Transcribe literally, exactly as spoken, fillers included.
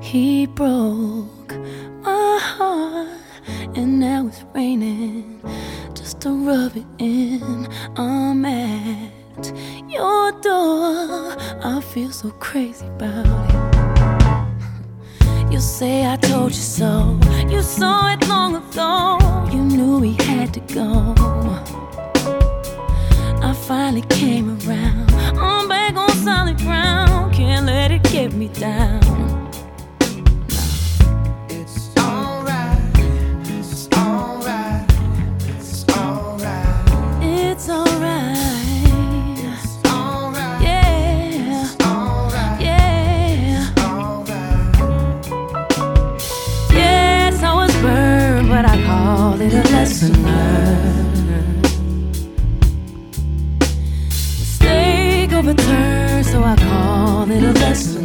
He broke my heart, and now it's raining just to rub it in. I'm at your door, I feel so crazy about it. You say I told you so, you saw it long ago, you knew we had to go. I finally came around, I'm back on solid ground, can't let it get me down. It's alright, it's alright, it's alright. It's alright, It's alright, yeah, it's alright, yeah. it's alright. Yes, I was burned, but I call it a lesson learned. Mistake overturned, so I call it a lesson